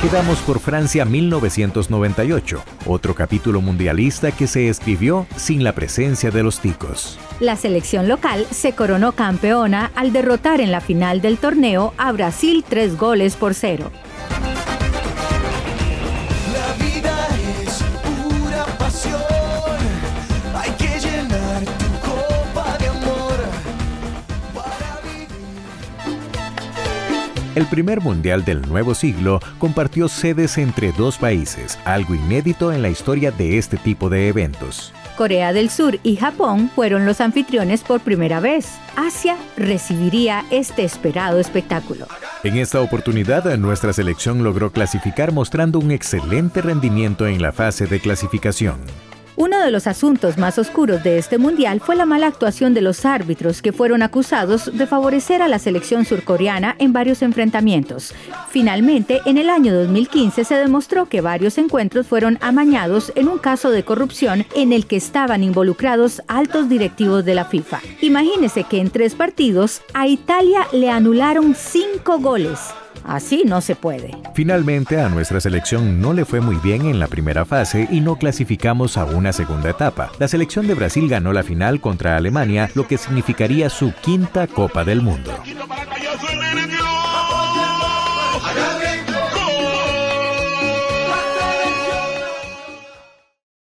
quedamos por Francia 1998, otro capítulo mundialista que se escribió sin la presencia de los ticos. La selección local se coronó campeona al derrotar en la final del torneo a Brasil 3-0. El primer mundial del nuevo siglo compartió sedes entre dos países, algo inédito en la historia de este tipo de eventos. Corea del Sur y Japón fueron los anfitriones por primera vez. Asia recibiría este esperado espectáculo. En esta oportunidad, nuestra selección logró clasificar mostrando un excelente rendimiento en la fase de clasificación. Uno de los asuntos más oscuros de este mundial fue la mala actuación de los árbitros, que fueron acusados de favorecer a la selección surcoreana en varios enfrentamientos. Finalmente, en el año 2015 se demostró que varios encuentros fueron amañados en un caso de corrupción en el que estaban involucrados altos directivos de la FIFA. Imagínese que en 3 partidos a Italia le anularon 5 goles. Así no se puede. Finalmente, a nuestra selección no le fue muy bien en la primera fase y no clasificamos a una segunda etapa. La selección de Brasil ganó la final contra Alemania, lo que significaría su 5ª Copa del Mundo.